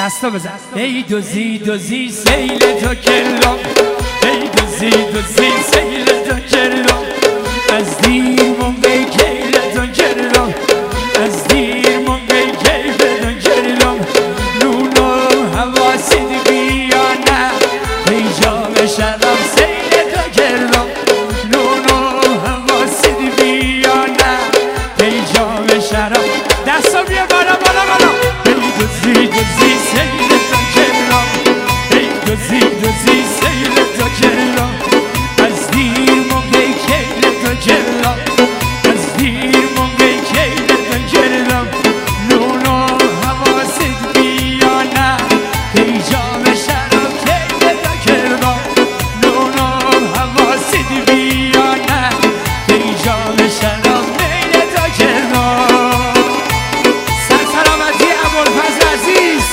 دستا بزن. ای دوزی دوزی سیل تو کلام، ای دوزی دوزی سیل تو کلام، از دیر مونگی کیل تو کلام، از دیر مونگی کیل تو کلام، نونم حواسید بیانه پیجام شرم سیل تو کلام، نونم حواسید بیانه پیجام شرم. دستا بیا بالا بالا بالا. ای دوزی دوزی سیل تو کلام، ای دوزی دوزی سیل تو کلام، از دیر مونگی کیل تو کلام، از دیر مونگی کیل تو کلام، نونم حواسید بیانه پیجام شرم کیل تو کلام، نونم حواسید بیانه پیجام شرم میل تو کلام. سلامتی ابوالفضل عزیز،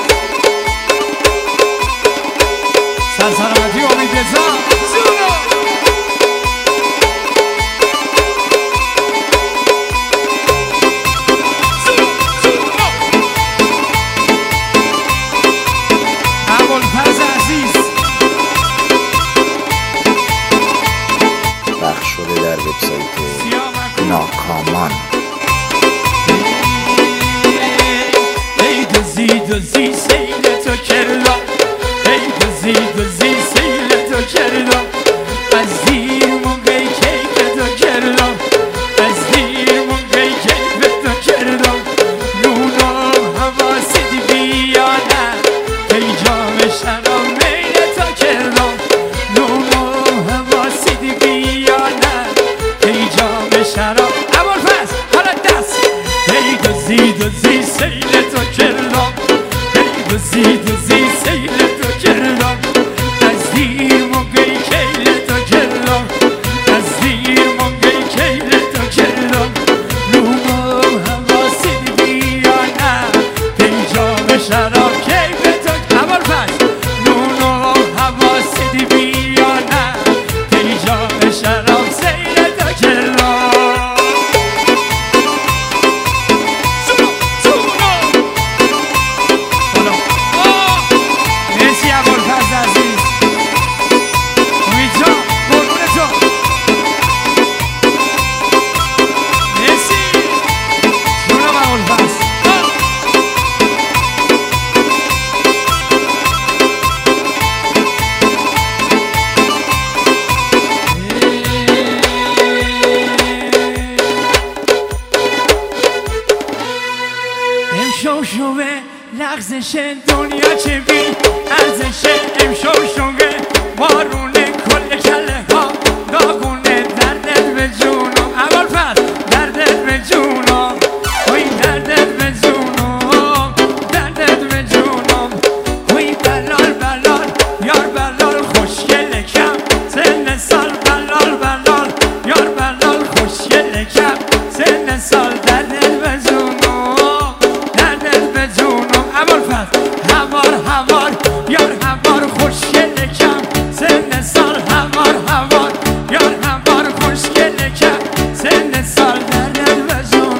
سلامتی امید رضا زونو. ابوالفضل عزیز پخش شده در وبسایت ناکامان. ای دوزی دوزی سیل تو کلام، ای دوزی دوزی سیل تو کلام، از دیر مونگی کیف تو کلام، از دیر مونگی کیف تو کلام، نونم حواسید بیانه پیجام شرم میل تو کلام، نونم حواسید بیانه پیجام شرم. ابوالفضل حالا دست. ای دوزی دوزی سیل تو کلام، ای دوزی دوزی سیل تو کلام، از دیر مونگی کیل تو کلام، از دیر مونگی کیل تو کلام، نونم حواسید بیانه پیجام شرم کیف تو. ابوالفضل نونم حواسید بیانه پیجام شرم سیل تو کلام. مرسی ابوالفضل عزیز. امید جان قربون تو. مرسی جونم ابوالفضل. امشو شوه لغزش دنیا چه بی ارزشه، امشو شوه بارونه کل کله ها داغونه در دل به جونم. ابوالفضل در دل به جونم، وی در دل به جونم، در دل به جونم، وی بلال بلال یار بلال خوشگل کم سن سال، بلال بلال یار بلال خوشگل کم سن سال، در دل به جونم، در دل به جونم. ابوالفضل همار همار یار همار خوشگل کم سن سال، همار همار یار همار خوشگل کم سن سال، در دل به جونم.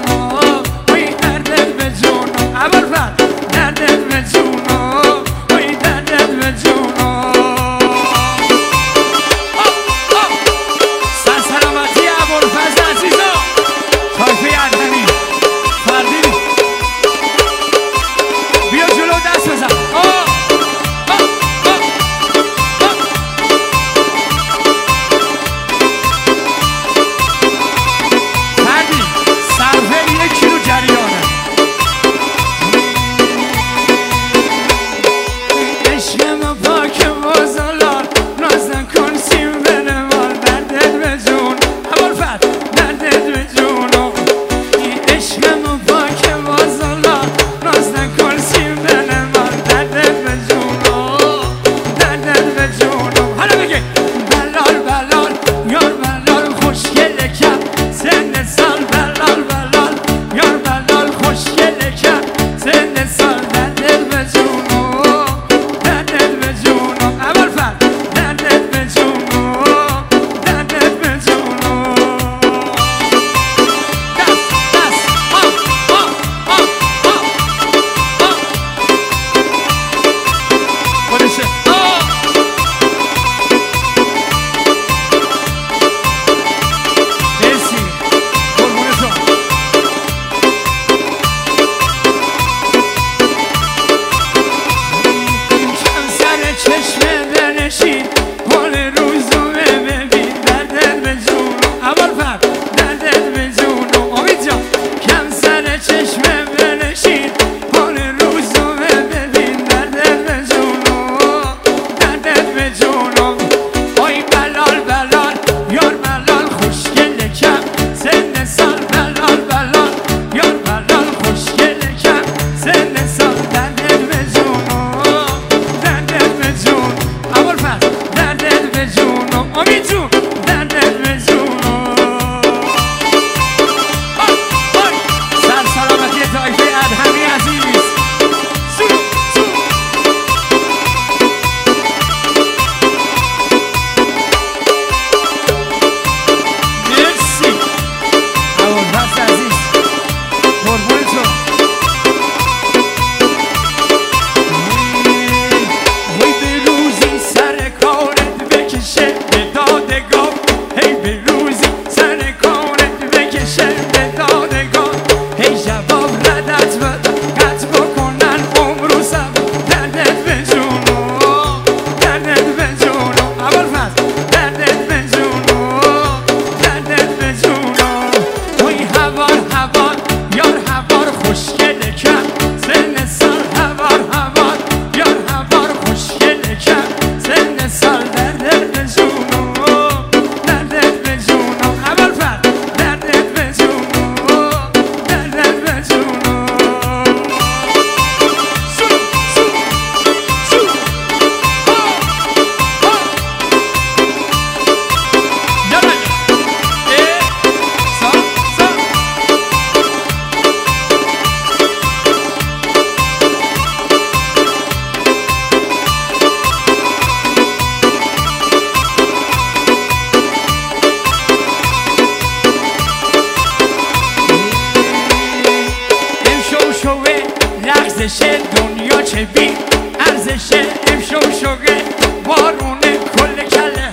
سال دردت به جونم دردت به جون ابوالفضل دردت به جونم امید جون دردت به جونم سر سلامتی طایفه ادهمی عزیز مرسی ابوالفضل عزیز قربون تو وی به روزی سر کارت بکشه به دادگاه هی به روزی سر کارت بکشه به دادگاه هی جواب ردت بده قطع بکنن عمر و سب دردت به جونم دردت به جونم ابوالفضل دردت به جونم دردت به جونم وی هوار هوار یار هوار خوشگله کم سن سال هوار هوار یار هوار خوشگله کم سن سال دردت به جونم دردت به جونم ابوالفضل دردت به جونم دردت به جونم لغزش دنیا چه بی ارزش امشو شوقه بارونه کل کله